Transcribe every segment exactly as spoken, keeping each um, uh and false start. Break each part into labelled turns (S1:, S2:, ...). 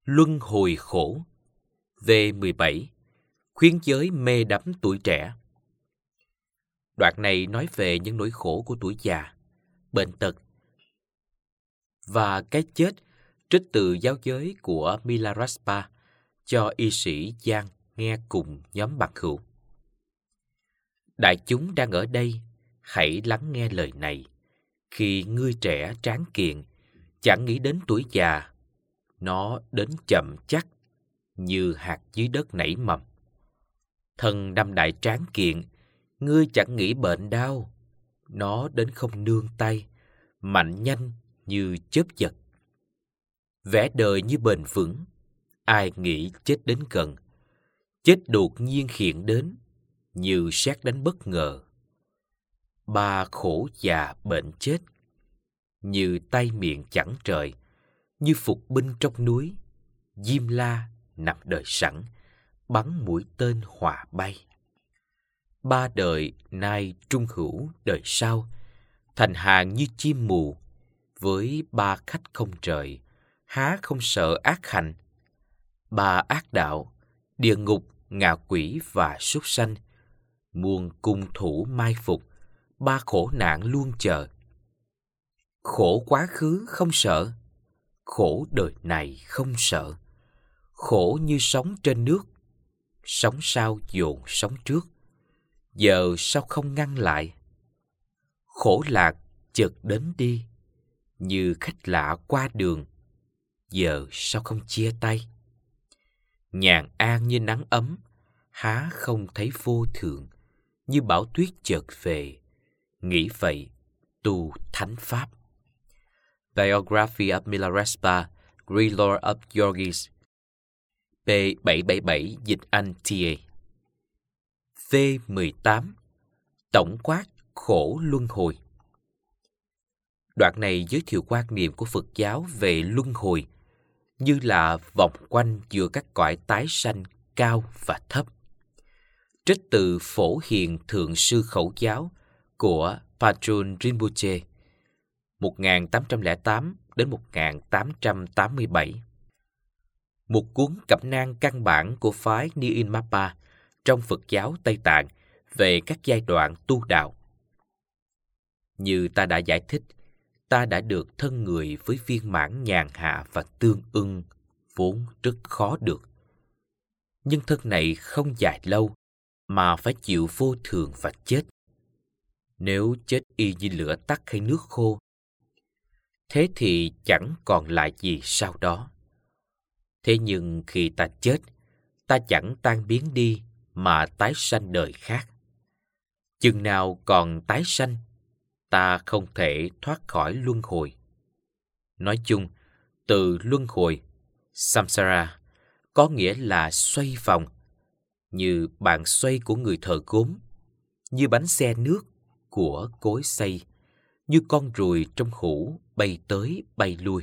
S1: Luân hồi khổ. V mười bảy. Khuyến giới mê đắm tuổi trẻ. Đoạn này nói về những nỗi khổ của tuổi già, bệnh tật và cái chết, trích từ giáo giới của Milarepa cho y sĩ Giang nghe cùng nhóm bạn hữu. Đại chúng đang ở đây, hãy lắng nghe lời này. Khi ngươi trẻ tráng kiện, chẳng nghĩ đến tuổi già, nó đến chậm chắc như hạt dưới đất nảy mầm. Thân năm đại tráng kiện, ngươi chẳng nghĩ bệnh đau, nó đến không nương tay, mạnh nhanh như chớp giật. Vẻ đời như bền vững, ai nghĩ chết đến gần, chết đột nhiên hiện đến, như sét đánh bất ngờ. Ba khổ già bệnh chết, như tay miệng chẳng trời, như phục binh trong núi, Diêm La nằm đợi sẵn, bắn mũi tên hỏa bay. Ba đời nay trung hữu đời sau, thành hàng như chim mù, với ba khách không trời, há không sợ ác hành. Ba ác đạo, địa ngục, ngạ quỷ và súc sanh, muôn cung thủ mai phục, ba khổ nạn luôn chờ. Khổ quá khứ không sợ, khổ đời này không sợ. Khổ như sóng trên nước, sóng sau dồn sóng trước, giờ sao không ngăn lại? Khổ lạc chợt đến đi, như khách lạ qua đường, giờ sao không chia tay? Nhàn an như nắng ấm, há không thấy vô thượng, như bão tuyết chợt về, nghĩ vậy tu thánh pháp. Biography of Milarepa, Great Lord of Yogis, P bảy bảy bảy dịch Anh T A. V mười tám. Tổng quát khổ luân hồi. Đoạn này giới thiệu quan niệm của Phật giáo về luân hồi như là vòng quanh giữa các cõi tái sanh cao và thấp. Trích từ Phổ Hiền Thượng Sư Khẩu Giáo của Patrul Rinpoche một nghìn tám trăm lẻ tám đến một nghìn tám trăm tám mươi bảy. Một cuốn cẩm nang căn bản của phái Nyingma trong Phật giáo Tây Tạng về các giai đoạn tu đạo. Như ta đã giải thích, ta đã được thân người với viên mãn nhàn hạ và tương ưng vốn rất khó được. Nhưng thân này không dài lâu mà phải chịu vô thường và chết. Nếu chết y như lửa tắt hay nước khô, thế thì chẳng còn lại gì sau đó. Thế nhưng khi ta chết, ta chẳng tan biến đi mà tái sanh đời khác. Chừng nào còn tái sanh, ta không thể thoát khỏi luân hồi. Nói chung, từ luân hồi, samsara, có nghĩa là xoay vòng, như bàn xoay của người thợ gốm, như bánh xe nước của cối xay, như con ruồi trong hũ bay tới bay lui.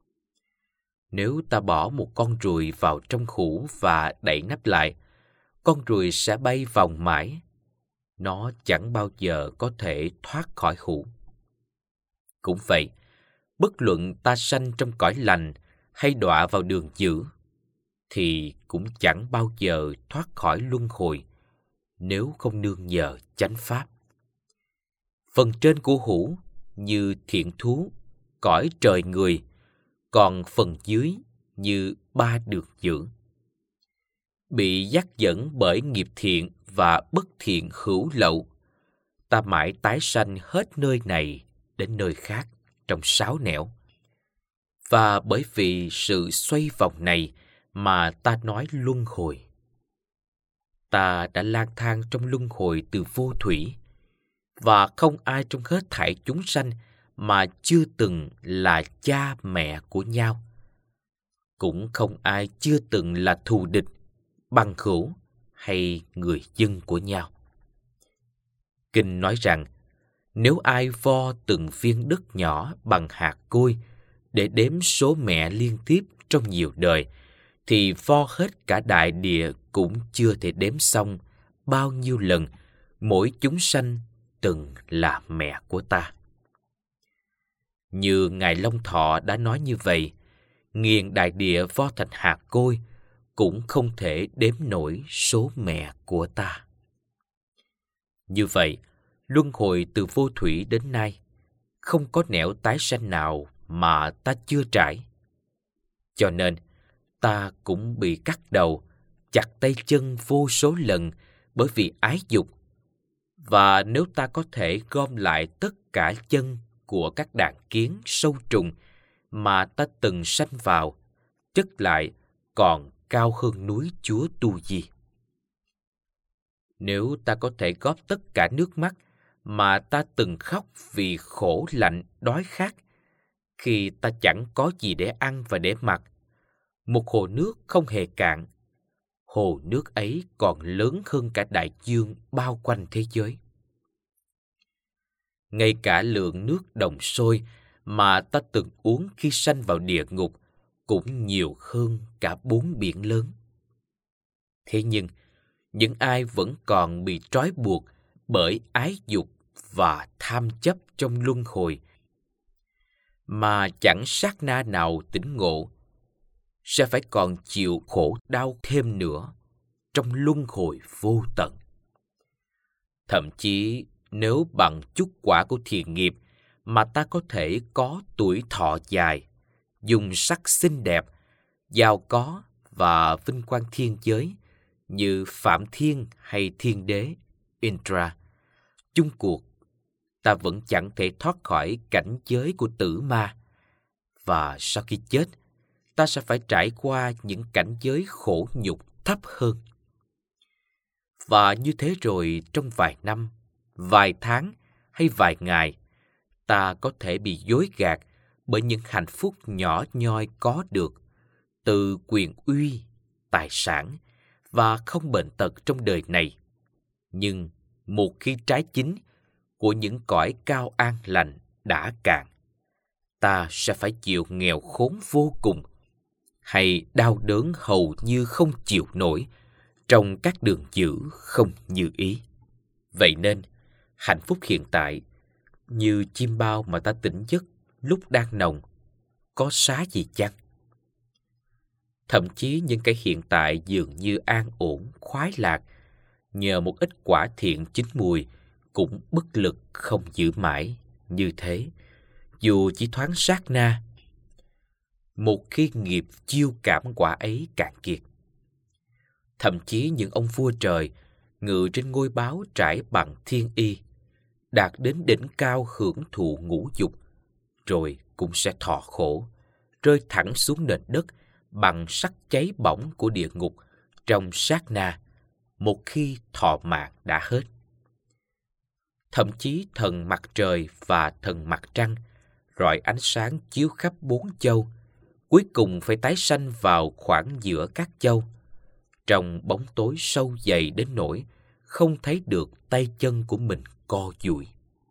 S1: Nếu ta bỏ một con ruồi vào trong hũ và đậy nắp lại, con ruồi sẽ bay vòng mãi. Nó chẳng bao giờ có thể thoát khỏi hũ. Cũng vậy, bất luận ta sanh trong cõi lành hay đọa vào đường dữ, thì cũng chẳng bao giờ thoát khỏi luân hồi nếu không nương nhờ chánh pháp. Phần trên của hũ như thiện thú, cõi trời người, còn phần dưới như ba đường dữ. Bị dắt dẫn bởi nghiệp thiện và bất thiện hữu lậu, ta mãi tái sanh hết nơi này đến nơi khác trong sáu nẻo. Và bởi vì sự xoay vòng này mà ta nói luân hồi. Ta đã lang thang trong luân hồi từ vô thủy, và không ai trong hết thảy chúng sanh mà chưa từng là cha mẹ của nhau. Cũng không ai chưa từng là thù địch, bằng hữu hay người dân của nhau. Kinh nói rằng, nếu ai vo từng viên đất nhỏ bằng hạt côi để đếm số mẹ liên tiếp trong nhiều đời, thì vo hết cả đại địa cũng chưa thể đếm xong bao nhiêu lần mỗi chúng sanh từng là mẹ của ta. Như Ngài Long Thọ đã nói như vậy, nghiền đại địa vo thành hạt côi, cũng không thể đếm nổi số mẹ của ta. Như vậy, luân hồi từ vô thủy đến nay, không có nẻo tái sanh nào mà ta chưa trải. Cho nên, ta cũng bị cắt đầu, chặt tay chân vô số lần bởi vì ái dục. Và nếu ta có thể gom lại tất cả chân của các đàn kiến, sâu trùng mà ta từng sanh vào, chất lại còn cao hơn núi Chúa Tu Di. Nếu ta có thể góp tất cả nước mắt mà ta từng khóc vì khổ lạnh, đói khát, khi ta chẳng có gì để ăn và để mặc, một hồ nước không hề cạn, hồ nước ấy còn lớn hơn cả đại dương bao quanh thế giới. Ngay cả lượng nước đồng sôi mà ta từng uống khi sanh vào địa ngục cũng nhiều hơn cả bốn biển lớn. Thế nhưng, những ai vẫn còn bị trói buộc bởi ái dục và tham chấp trong luân hồi, mà chẳng sát na nào tỉnh ngộ, sẽ phải còn chịu khổ đau thêm nữa trong luân hồi vô tận. Thậm chí, nếu bằng chút quả của thiện nghiệp mà ta có thể có tuổi thọ dài, dùng sắc xinh đẹp, giàu có và vinh quang thiên giới như Phạm Thiên hay Thiên Đế, Indra, chung cuộc, ta vẫn chẳng thể thoát khỏi cảnh giới của tử ma. Và sau khi chết, ta sẽ phải trải qua những cảnh giới khổ nhục thấp hơn. Và như thế rồi trong vài năm, vài tháng hay vài ngày, ta có thể bị dối gạt bởi những hạnh phúc nhỏ nhoi có được từ quyền uy, tài sản và không bệnh tật trong đời này. Nhưng một khi trái chín của những cõi cao an lành đã cạn, ta sẽ phải chịu nghèo khốn vô cùng hay đau đớn hầu như không chịu nổi trong các đường dữ không như ý. Vậy nên, hạnh phúc hiện tại như chim bao mà ta tỉnh giấc lúc đang nồng, có xá gì chăng? Thậm chí những cái hiện tại dường như an ổn, khoái lạc, nhờ một ít quả thiện chín mùi, cũng bất lực không giữ mãi như thế, dù chỉ thoáng sát na, một khi nghiệp chiêu cảm quả ấy cạn kiệt. Thậm chí những ông vua trời ngự trên ngôi báo trải bằng thiên y, đạt đến đỉnh cao hưởng thụ ngũ dục, rồi cũng sẽ thọ khổ, rơi thẳng xuống nền đất bằng sắc cháy bỏng của địa ngục trong sát na, một khi thọ mạng đã hết. Thậm chí thần mặt trời và thần mặt trăng rọi ánh sáng chiếu khắp bốn châu, cuối cùng phải tái sanh vào khoảng giữa các châu, trong bóng tối sâu dày đến nỗi không thấy được tay chân của mình co duỗi.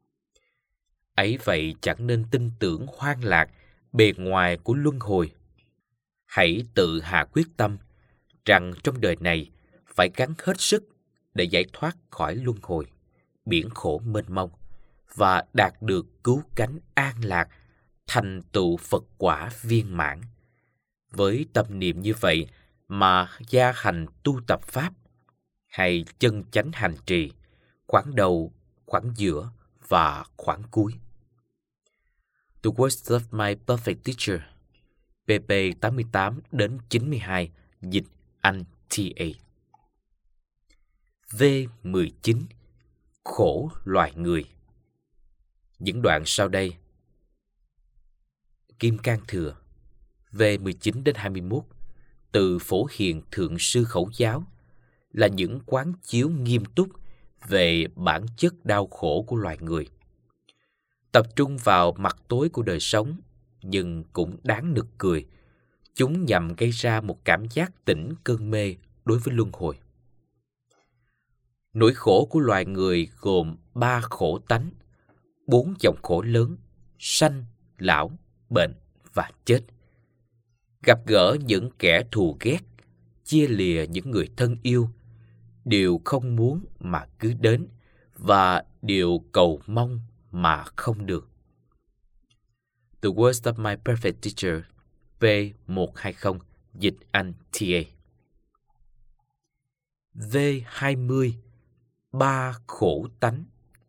S1: Ấy vậy chẳng nên tin tưởng hoang lạc bề ngoài của luân hồi. Hãy tự hạ quyết tâm rằng trong đời này phải gắng hết sức để giải thoát khỏi luân hồi, biển khổ mênh mông, và đạt được cứu cánh an lạc, thành tựu Phật quả viên mãn. Với tâm niệm như vậy mà gia hành tu tập Pháp, hay chân chánh hành trì, khoảng đầu, khoảng giữa và khoảng cuối. The Words of My Perfect Teacher, pê pê tám mươi tám đến chín mươi hai, dịch Anh tê a. V mười chín. Khổ loài người. Những đoạn sau đây. Kim Cang Thừa, V mười chín đến hai mươi mốt, từ Phổ Hiền Thượng Sư Khẩu Giáo, là những quán chiếu nghiêm túc về bản chất đau khổ của loài người. Tập trung vào mặt tối của đời sống, nhưng cũng đáng nực cười. Chúng nhằm gây ra một cảm giác tỉnh cơn mê đối với luân hồi. Nỗi khổ của loài người gồm ba khổ tánh, bốn dòng khổ lớn: sanh, lão, bệnh và chết. Gặp gỡ những kẻ thù ghét, chia lìa những người thân yêu, điều không muốn mà cứ đến, và điều cầu mong mà không được. The Words of My Perfect Teacher, P một hai không, dịch Anh T A. V hai mươi, ba khổ tánh.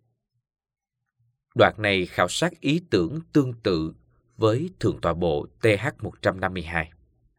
S1: Đoạn này khảo sát ý tưởng tương tự với Thượng tọa bộ T H một năm hai.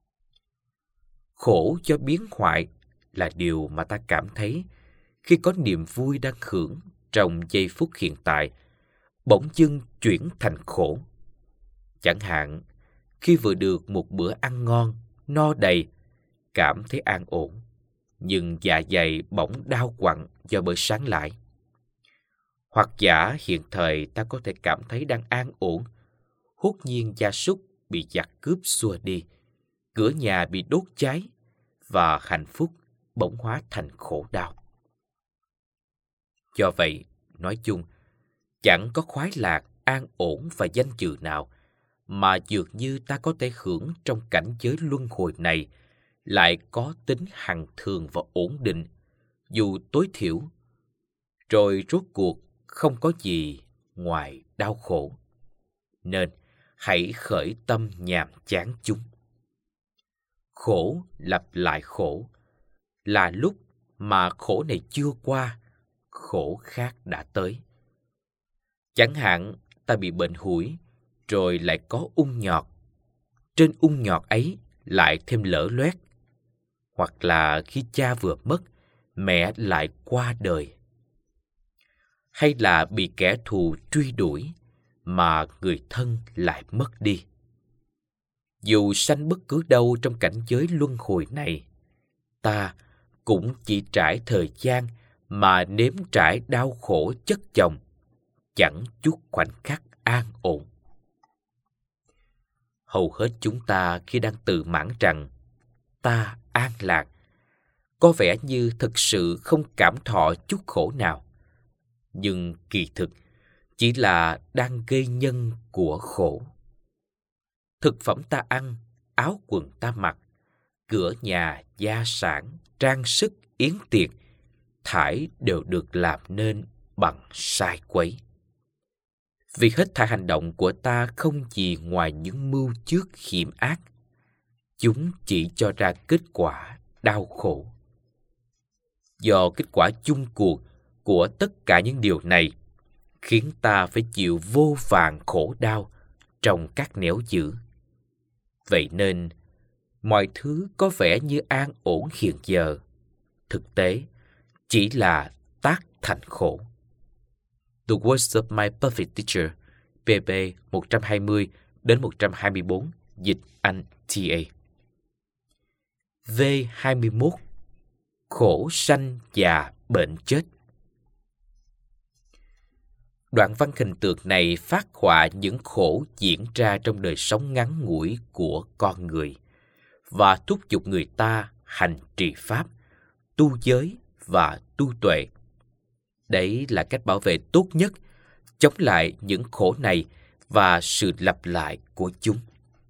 S1: Khổ do biến hoại là điều mà ta cảm thấy khi có niềm vui đang hưởng trong giây phút hiện tại, bỗng dưng chuyển thành khổ. Chẳng hạn, khi vừa được một bữa ăn ngon, no đầy, cảm thấy an ổn, nhưng dạ dày bỗng đau quặn do bữa sáng lại. Hoặc giả hiện thời ta có thể cảm thấy đang an ổn, hốt nhiên gia súc bị giặc cướp xua đi, cửa nhà bị đốt cháy, và hạnh phúc bỗng hóa thành khổ đau. Do vậy, nói chung, chẳng có khoái lạc, an ổn và danh dự nào mà dường như ta có thể hưởng trong cảnh giới luân hồi này lại có tính hằng thường và ổn định, dù tối thiểu, rồi rốt cuộc không có gì ngoài đau khổ. Nên hãy khởi tâm nhàm chán chúng. Khổ lặp lại khổ, là lúc mà khổ này chưa qua, khổ khác đã tới. Chẳng hạn ta bị bệnh hủi, rồi lại có ung nhọt. Trên ung nhọt ấy lại thêm lở loét. Hoặc là khi cha vừa mất, mẹ lại qua đời. Hay là bị kẻ thù truy đuổi, mà người thân lại mất đi. Dù sanh bất cứ đâu trong cảnh giới luân hồi này, ta cũng chỉ trải thời gian mà nếm trải đau khổ chất chồng, chẳng chút khoảnh khắc an ổn. Hầu hết chúng ta khi đang tự mãn rằng ta an lạc, có vẻ như thực sự không cảm thọ chút khổ nào, nhưng kỳ thực chỉ là đang gây nhân của khổ. Thực phẩm ta ăn, áo quần ta mặc, cửa nhà, gia sản, trang sức, yến tiệc, thảy đều được làm nên bằng sai quấy. Vì hết thảy hành động của ta không gì ngoài những mưu trước hiểm ác. Chúng chỉ cho ra kết quả đau khổ. Do kết quả chung cuộc của tất cả những điều này khiến ta phải chịu vô vàn khổ đau trong các nẻo dữ. Vậy nên, mọi thứ có vẻ như an ổn hiện giờ, thực tế chỉ là tác thành khổ. The Words of My Perfect Teacher, P B một hai mươi đến một hai bốn, dịch Anh T A. V hai mươi mốt, khổ sanh già bệnh chết. Đoạn văn hình tượng này phác họa những khổ diễn ra trong đời sống ngắn ngủi của con người và thúc giục người ta hành trì pháp, tu giới và tu tuệ. Đấy là cách bảo vệ tốt nhất chống lại những khổ này và sự lặp lại của chúng.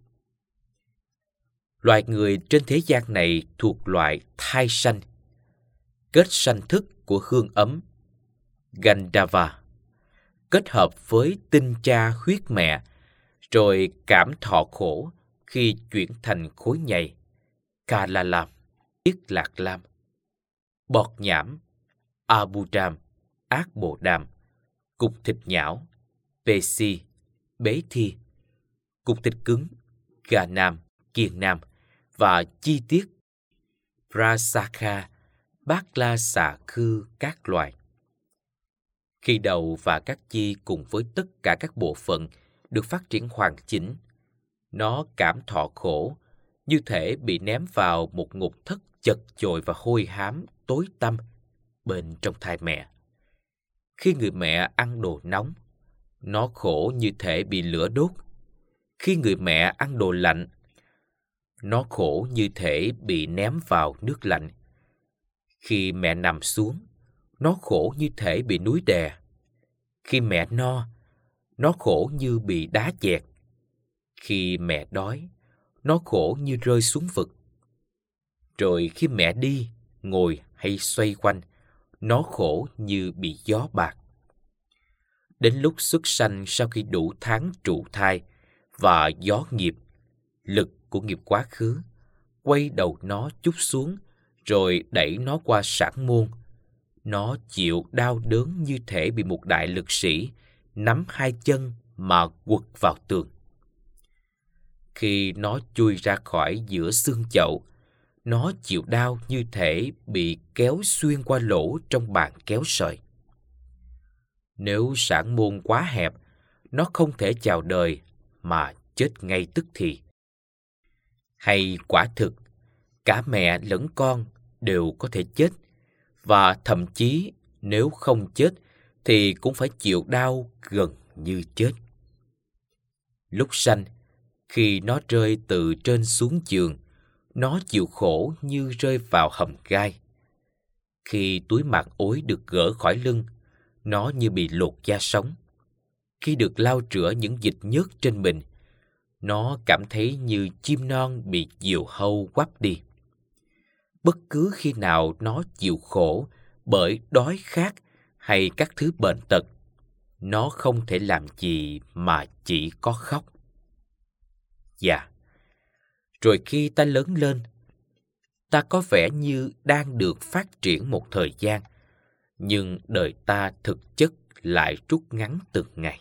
S1: Loài người trên thế gian này thuộc loại thai sanh, kết sanh thức của hương ấm, Gandhava, kết hợp với tinh cha huyết mẹ, rồi cảm thọ khổ khi chuyển thành khối nhầy, Kalalam, Yết Lạc Lam, bọt nhảm, Abudam, ác bộ đàm, cục thịt nhão, Pesi, bế thi, cục thịt cứng, gà nam, kiền nam và chi tiết Prasakha, bát la xà khư các loài. Khi đầu và các chi cùng với tất cả các bộ phận được phát triển hoàn chỉnh, nó cảm thọ khổ như thể bị ném vào một ngục thất chật chội và hôi hám tối tăm bên trong thai mẹ. Khi người mẹ ăn đồ nóng, nó khổ như thể bị lửa đốt. Khi người mẹ ăn đồ lạnh, nó khổ như thể bị ném vào nước lạnh. Khi mẹ nằm xuống, nó khổ như thể bị núi đè. Khi mẹ no, nó khổ như bị đá chẹt. Khi mẹ đói, nó khổ như rơi xuống vực. Rồi khi mẹ đi, ngồi hay xoay quanh, nó khổ như bị gió bạc. Đến lúc xuất sanh sau khi đủ tháng trụ thai và gió nghiệp, lực của nghiệp quá khứ, quay đầu nó chút xuống, rồi đẩy nó qua sản môn. Nó chịu đau đớn như thể bị một đại lực sĩ nắm hai chân mà quật vào tường. Khi nó chui ra khỏi giữa xương chậu, nó chịu đau như thể bị kéo xuyên qua lỗ trong bàn kéo sợi. Nếu sản môn quá hẹp, nó không thể chào đời mà chết ngay tức thì. Hay quả thực, cả mẹ lẫn con đều có thể chết, và thậm chí nếu không chết thì cũng phải chịu đau gần như chết. Lúc sanh, khi nó rơi từ trên xuống giường, nó chịu khổ như rơi vào hầm gai. Khi túi màn ối được gỡ khỏi lưng, nó như bị lột da sống. Khi được lau rửa những dịch nhớt trên mình, nó cảm thấy như chim non bị diều hâu quắp đi. Bất cứ khi nào nó chịu khổ bởi đói khát hay các thứ bệnh tật, nó không thể làm gì mà chỉ có khóc. Dạ, rồi khi ta lớn lên, ta có vẻ như đang được phát triển một thời gian, nhưng đời ta thực chất lại rút ngắn từng ngày.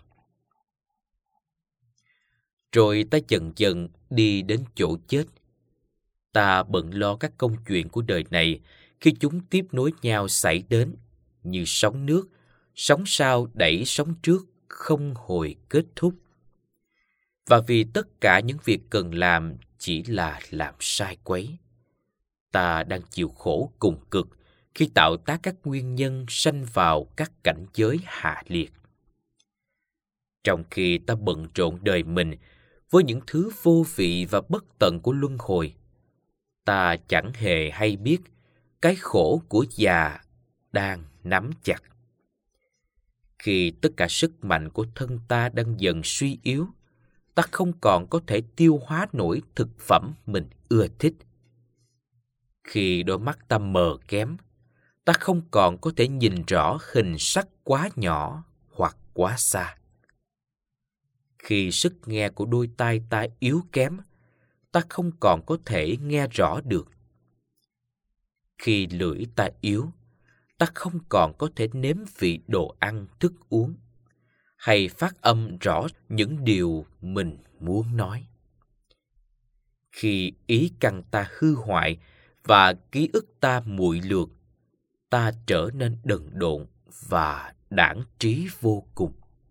S1: Rồi ta dần dần đi đến chỗ chết. Ta bận lo các công chuyện của đời này khi chúng tiếp nối nhau xảy đến, như sóng nước, sóng sau đẩy sóng trước, không hồi kết thúc. Và vì tất cả những việc cần làm chỉ là làm sai quấy, ta đang chịu khổ cùng cực khi tạo tác các nguyên nhân sanh vào các cảnh giới hạ liệt. Trong khi ta bận rộn đời mình với những thứ vô vị và bất tận của luân hồi, ta chẳng hề hay biết cái khổ của già đang nắm chặt. Khi tất cả sức mạnh của thân ta đang dần suy yếu, ta không còn có thể tiêu hóa nổi thực phẩm mình ưa thích. Khi đôi mắt ta mờ kém, ta không còn có thể nhìn rõ hình sắc quá nhỏ hoặc quá xa. Khi sức nghe của đôi tai ta yếu kém, ta không còn có thể nghe rõ được. Khi lưỡi ta yếu, ta không còn có thể nếm vị đồ ăn, thức uống, hay phát âm rõ những điều mình muốn nói. Khi ý căn ta hư hoại và ký ức ta muội lược, ta trở nên đần độn và đãng trí vô cùng.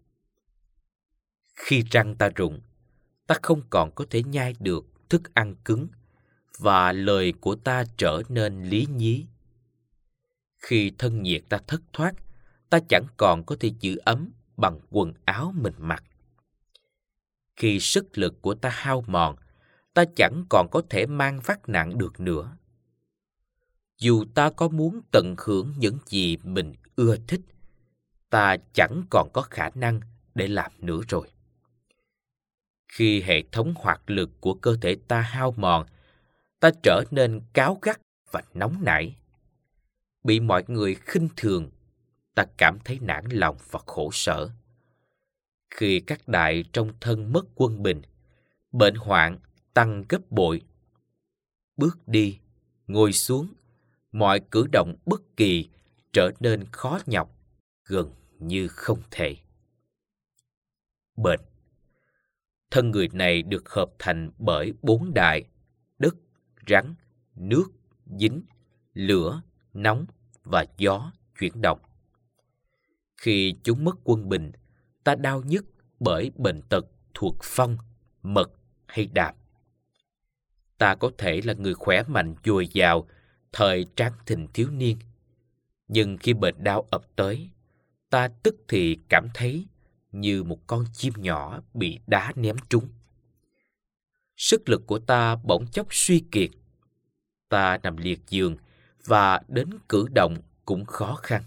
S1: Khi răng ta rụng, ta không còn có thể nhai được thức ăn cứng, và lời của ta trở nên lý nhí. Khi thân nhiệt ta thất thoát, ta chẳng còn có thể giữ ấm bằng quần áo mình mặc. Khi sức lực của ta hao mòn, ta chẳng còn có thể mang vác nặng được nữa. Dù ta có muốn tận hưởng những gì mình ưa thích, ta chẳng còn có khả năng để làm nữa rồi. Khi hệ thống hoạt lực của cơ thể ta hao mòn, ta trở nên cáu gắt và nóng nảy. Bị mọi người khinh thường, ta cảm thấy nản lòng và khổ sở. Khi các đại trong thân mất quân bình, bệnh hoạn tăng gấp bội. Bước đi, ngồi xuống, mọi cử động bất kỳ trở nên khó nhọc, gần như không thể. Bệnh. Thân người này được hợp thành bởi bốn đại: đất, rắn, nước, dính, lửa, nóng và gió chuyển động. Khi chúng mất quân bình, ta đau nhức bởi bệnh tật thuộc phong, mật hay đàm. Ta có thể là người khỏe mạnh dồi dào thời tráng thịnh thiếu niên, nhưng khi bệnh đau ập tới, ta tức thì cảm thấy như một con chim nhỏ bị đá ném trúng. Sức lực của ta bỗng chốc suy kiệt. Ta nằm liệt giường và đến cử động cũng khó khăn.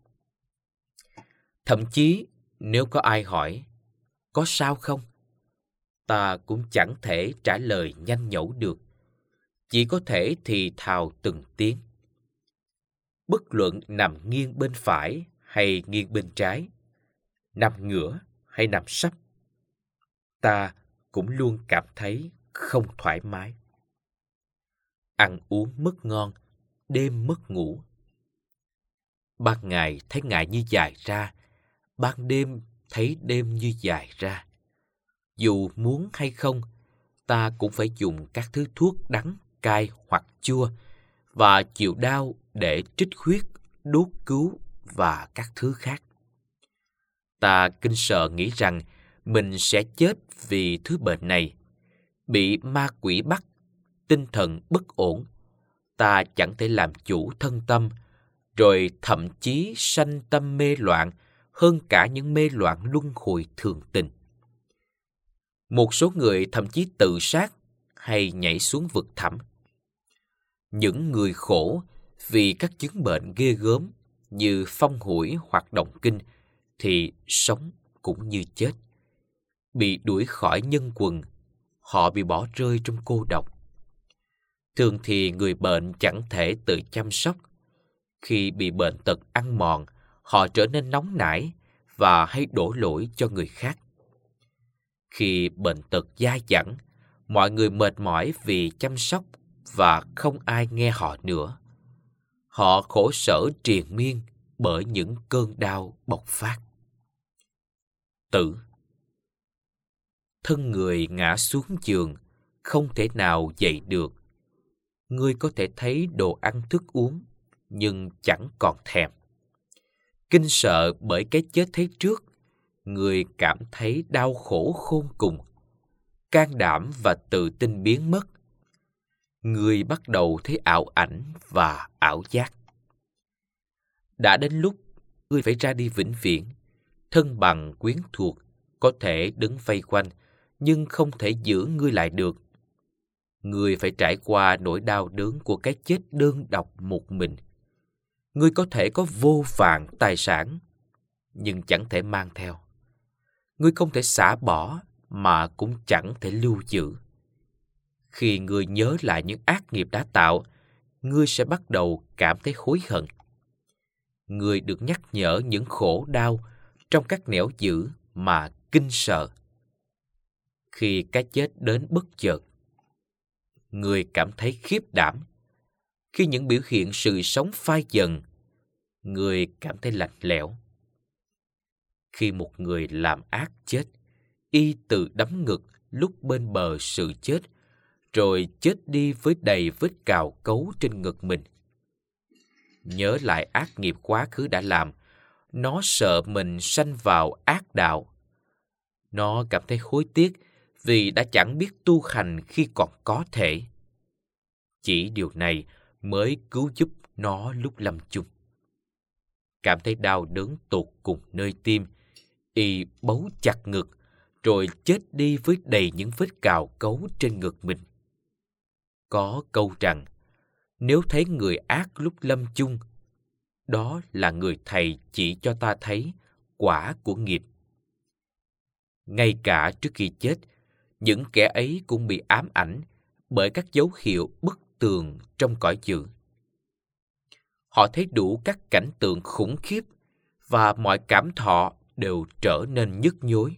S1: Thậm chí nếu có ai hỏi có sao không, ta cũng chẳng thể trả lời nhanh nhẩu được, chỉ có thể thì thào từng tiếng. Bất luận nằm nghiêng bên phải hay nghiêng bên trái, nằm ngửa hay nằm sấp, ta cũng luôn cảm thấy không thoải mái. Ăn uống mất ngon, đêm mất ngủ. Ban ngày thấy ngày như dài ra, ban đêm thấy đêm như dài ra. Dù muốn hay không, ta cũng phải dùng các thứ thuốc đắng, cay hoặc chua và chịu đau để trích huyết, đốt cứu và các thứ khác. Ta kinh sợ nghĩ rằng mình sẽ chết vì thứ bệnh này, bị ma quỷ bắt, tinh thần bất ổn. Ta chẳng thể làm chủ thân tâm, rồi thậm chí sanh tâm mê loạn hơn cả những mê loạn luân hồi thường tình. Một số người thậm chí tự sát hay nhảy xuống vực thẳm. Những người khổ vì các chứng bệnh ghê gớm như phong hủi hoặc động kinh thì sống cũng như chết. Bị đuổi khỏi nhân quần, họ bị bỏ rơi trong cô độc. Thường thì người bệnh chẳng thể tự chăm sóc. Khi bị bệnh tật ăn mòn, họ trở nên nóng nảy và hay đổ lỗi cho người khác. Khi bệnh tật dai dẳng, mọi người mệt mỏi vì chăm sóc và không ai nghe họ nữa. Họ khổ sở triền miên bởi những cơn đau bộc phát. Tử. Thân người ngã xuống giường, không thể nào dậy được. Ngươi có thể thấy đồ ăn thức uống, nhưng chẳng còn thèm. Kinh sợ bởi cái chết thấy trước, người cảm thấy đau khổ khôn cùng. Can đảm và tự tin biến mất. Người bắt đầu thấy ảo ảnh và ảo giác. Đã đến lúc ngươi phải ra đi vĩnh viễn. Thân bằng quyến thuộc có thể đứng vây quanh, nhưng không thể giữ ngươi lại được. Ngươi phải trải qua nỗi đau đớn của cái chết đơn độc một mình. Ngươi có thể có vô vàn tài sản, nhưng chẳng thể mang theo. Ngươi không thể xả bỏ, mà cũng chẳng thể lưu giữ. Khi ngươi nhớ lại những ác nghiệp đã tạo, ngươi sẽ bắt đầu cảm thấy hối hận. Ngươi được nhắc nhở những khổ đau trong các nẻo dữ mà kinh sợ. Khi cái chết đến bất chợt, người cảm thấy khiếp đảm. Khi những biểu hiện sự sống phai dần, người cảm thấy lạnh lẽo. Khi một người làm ác chết, y tự đấm ngực lúc bên bờ sự chết, rồi chết đi với đầy vết cào cấu trên ngực mình. Nhớ lại ác nghiệp quá khứ đã làm, nó sợ mình sanh vào ác đạo. Nó cảm thấy hối tiếc vì đã chẳng biết tu hành khi còn có thể. Chỉ điều này mới cứu giúp nó lúc lâm chung. Cảm thấy đau đớn tột cùng nơi tim, y bấu chặt ngực, rồi chết đi với đầy những vết cào cấu trên ngực mình. Có câu rằng, nếu thấy người ác lúc lâm chung, đó là người thầy chỉ cho ta thấy quả của nghiệp. Ngay cả trước khi chết, những kẻ ấy cũng bị ám ảnh bởi các dấu hiệu bất tường trong cõi dữ. Họ thấy đủ các cảnh tượng khủng khiếp và mọi cảm thọ đều trở nên nhức nhối.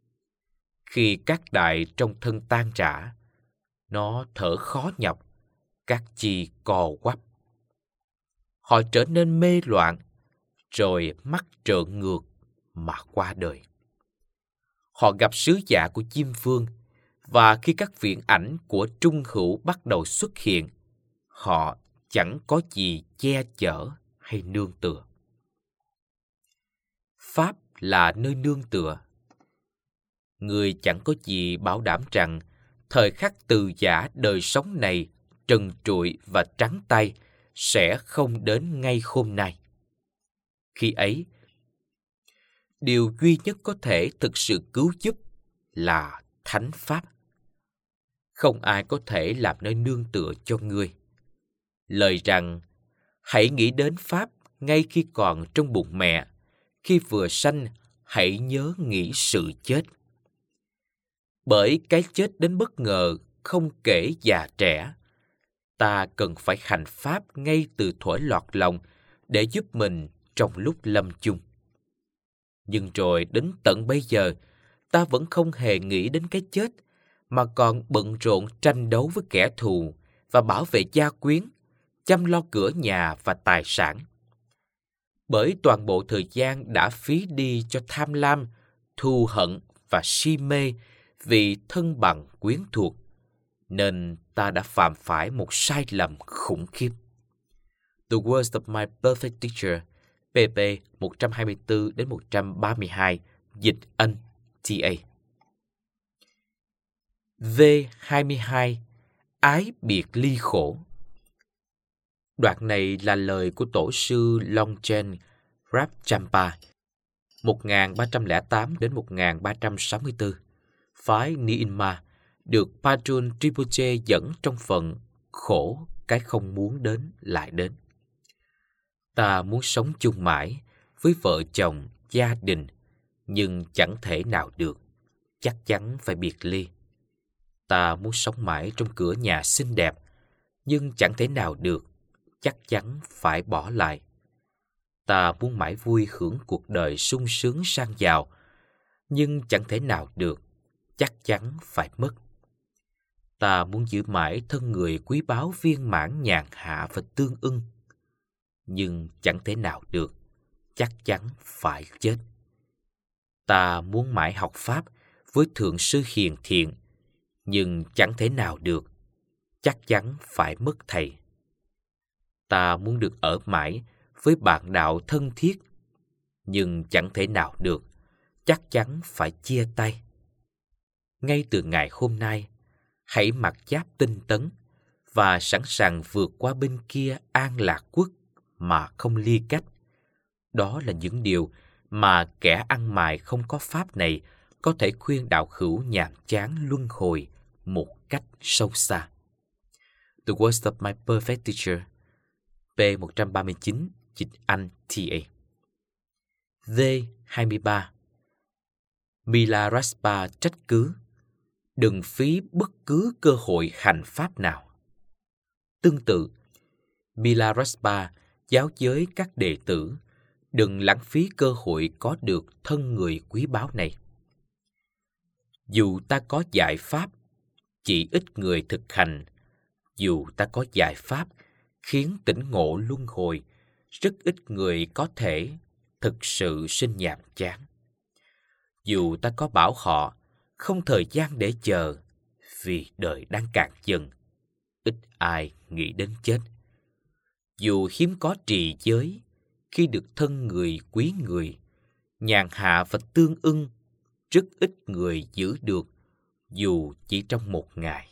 S1: Khi các đại trong thân tan rã, nó thở khó nhọc, các chi co quắp. Họ trở nên mê loạn, rồi mắt trợn ngược mà qua đời. Họ gặp sứ giả của Diêm Vương, và khi các viễn ảnh của trung hữu bắt đầu xuất hiện, họ chẳng có gì che chở hay nương tựa. Pháp là nơi nương tựa. Người chẳng có gì bảo đảm rằng thời khắc từ giã đời sống này trần trụi và trắng tay sẽ không đến ngay hôm nay. Khi ấy, điều duy nhất có thể thực sự cứu giúp là thánh pháp. Không ai có thể làm nơi nương tựa cho ngươi. Lời rằng, hãy nghĩ đến pháp ngay khi còn trong bụng mẹ, khi vừa sanh, hãy nhớ nghĩ sự chết. Bởi cái chết đến bất ngờ, không kể già trẻ, ta cần phải hành pháp ngay từ thuở lọt lòng để giúp mình trong lúc lâm chung. Nhưng rồi đến tận bây giờ, ta vẫn không hề nghĩ đến cái chết, mà còn bận rộn tranh đấu với kẻ thù và bảo vệ gia quyến, chăm lo cửa nhà và tài sản. Bởi toàn bộ thời gian đã phí đi cho tham lam, thù hận và si mê vì thân bằng quyến thuộc, nên ta đã phạm phải một sai lầm khủng khiếp. The Words of My Perfect Teacher, pê pê một trăm hai mươi tư đến một trăm ba mươi hai, dịch Anh tê a. V hai mươi hai. Ái biệt ly khổ. Đoạn này là lời của tổ sư Longchen Rabchampa một nghìn ba trăm lẻ tám đến một nghìn ba trăm sáu mươi tư, phái Nyingma, được Patrul Rinpoche dẫn trong phần khổ cái không muốn đến lại đến. Ta muốn sống chung mãi với vợ chồng, gia đình, nhưng chẳng thể nào được, chắc chắn phải biệt ly. Ta muốn sống mãi trong cửa nhà xinh đẹp, nhưng chẳng thể nào được, chắc chắn phải bỏ lại. Ta muốn mãi vui hưởng cuộc đời sung sướng sang giàu, nhưng chẳng thể nào được, chắc chắn phải mất. Ta muốn giữ mãi thân người quý báu viên mãn nhàn hạ và tương ưng, nhưng chẳng thể nào được, chắc chắn phải chết. Ta muốn mãi học Pháp với Thượng sư hiền thiện, nhưng chẳng thể nào được, chắc chắn phải mất thầy. Ta muốn được ở mãi với bạn đạo thân thiết, nhưng chẳng thể nào được, chắc chắn phải chia tay. Ngay từ ngày hôm nay, hãy mặc giáp tinh tấn và sẵn sàng vượt qua bên kia An Lạc Quốc mà không ly cách. Đó là những điều mà kẻ ăn mài không có pháp này có thể khuyên đạo hữu nhàm chán luân hồi một cách sâu xa. The Words of My Perfect Teacher, pê một trăm ba mươi chín, dịch Anh tê a. V hai mươi ba. Milarepa trách cứ: đừng phí bất cứ cơ hội hành pháp nào. Tương tự, Milarepa giáo giới các đệ tử đừng lãng phí cơ hội có được thân người quý báu này. Dù ta có giải pháp, chỉ ít người thực hành. Dù ta có giải pháp khiến tỉnh ngộ luân hồi, rất ít người có thể thực sự sinh nhàm chán. Dù ta có bảo họ không thời gian để chờ, vì đời đang cạn dần, ít ai nghĩ đến chết. Dù hiếm có trì giới, khi được thân người quý người, nhàn hạ và tương ưng, rất ít người giữ được, dù chỉ trong một ngày.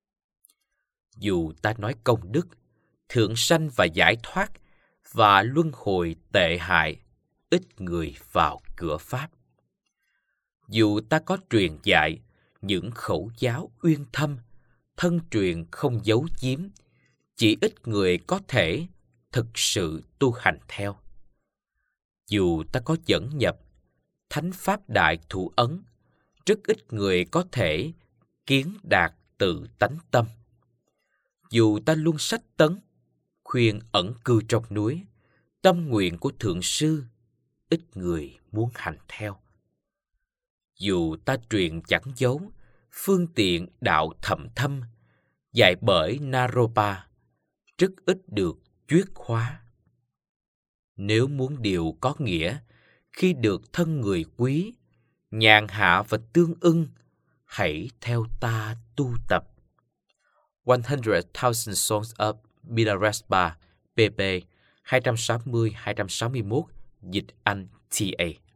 S1: Dù ta nói công đức, thượng sanh và giải thoát, và luân hồi tệ hại, ít người vào cửa Pháp. Dù ta có truyền dạy những khẩu giáo uyên thâm, thân truyền không giấu giếm, chỉ ít người có thể thực sự tu hành theo. Dù ta có dẫn nhập thánh pháp đại thủ ấn, rất ít người có thể kiến đạt tự tánh tâm. Dù ta luôn sách tấn, khuyên ẩn cư trong núi, tâm nguyện của thượng sư, ít người muốn hành theo. Dù ta truyền chẳng giấu phương tiện đạo thậm thâm, dạy bởi Naropa, rất ít được chuyết khóa. Nếu muốn điều có nghĩa, khi được thân người quý, nhàn hạ và tương ưng, hãy theo ta tu tập. one hundred thousand Songs of Milarepa, pê pê hai trăm sáu mươi đến hai trăm sáu mươi mốt, dịch Anh tê a.